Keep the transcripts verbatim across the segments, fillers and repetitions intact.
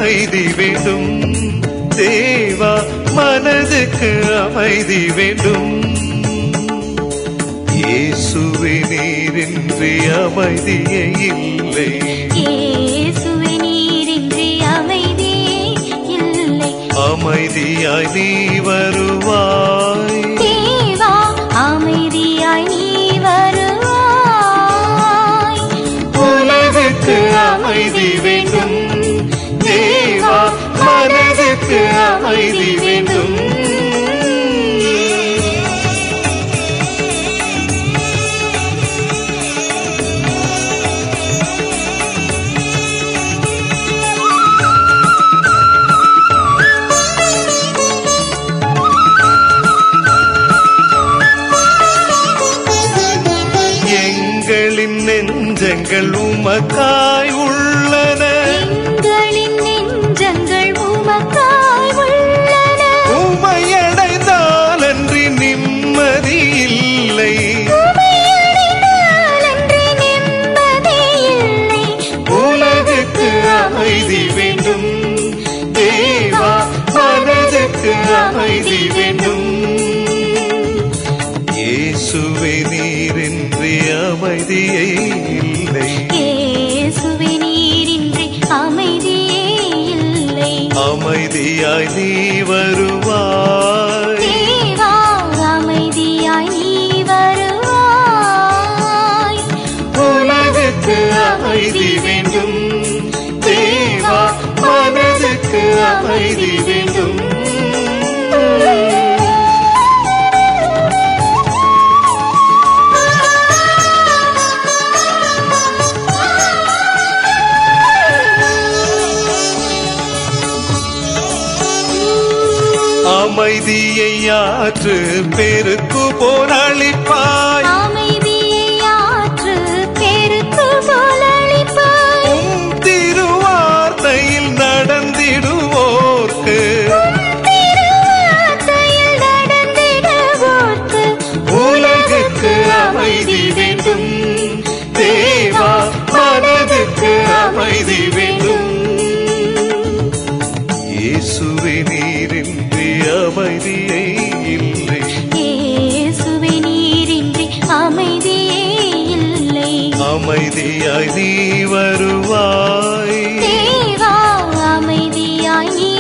அமைதி வேண்டும். தேவா மனதுக்கு அமைதி வேண்டும். இயேசுவே நீரின்றி அமைதியே இல்லை. இயேசுவே நீரின்றி அமைதியே இல்லை. அமைதியாய் நீ வருவாய். தேவா அமைதியாய் நீ வருவாய். உலகுக்கு அமைதி வேண்டும். தேவா மனதுக்கு அமைதி வேண்டும். எங்களின் நெஞ்சங்கள் உமக்காய் உள்ளன. எங்களின் நெஞ்சங்கள் உமக்காய் உள்ளன. உமையடைந்தால் அன்றி நிம்மதி இல்லை. உமையடைந்தால் அன்றி நிம்மதி இல்லை. உலகுக்கு அமைதி வேண்டும். தேவா மனதுக்கு அமைதி வேண்டும். இயேசுவே நீரின்றி அமைதியே இல்லை. இயேசுவே நீரின்றி அமைதியே இல்லை. அமைதியாய் நீ வருவாய். தேவா அமைதியாய் நீ வருவாய். உலகுக்கு அமைதி வேண்டும். தேவா மனதுக்கு அமைதி வேண்டும். அமைதியை ஆற்று பெருக்கு போரளிப்பாய். அமைதியை ஆற்று பெருக்கு போலளிப்பாய். உம் திருவார்த்தையில் நடந்திடுவோர்க்கு. திருவார்த்தையில் நடந்திடுவோர்க்கு. உலகுக்கு அமைதி வேண்டும். தேவா மனதுக்கு அமைதி வேண்டும். இயேசுவே நீரின்றி அமைதியே இல்லை. இயேசுவே நீரின்றி அமைதியே இல்லை. அமைதியாய் நீ வருவாய். தேவா அமைதியாய் நீ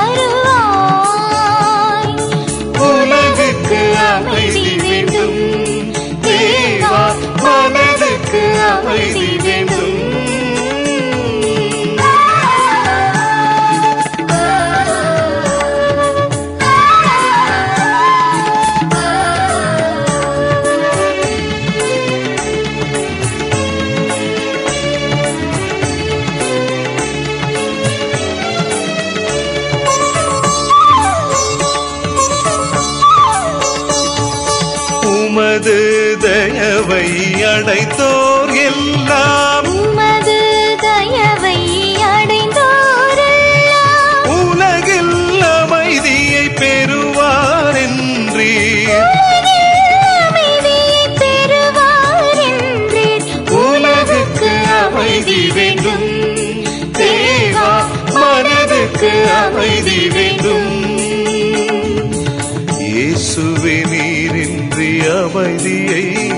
வருவாய். உலகுக்கு அமைதி வேண்டும். தேவா மனதுக்கு அமைதி வேண்டும். உமது தயவை அடைத்தோர் எல்லாம். உமது தயவை அடைந்தோரெல்லாம் உலகில் அமைதியை பெறுவார் என்றே. அமைதியை பெறுவார் என்றீர். உலகுக்கு அமைதி வேண்டும். தேவா மனதுக்கு அமைதி வேண்டும். இயேசுவே நீரின்றி அமைதியை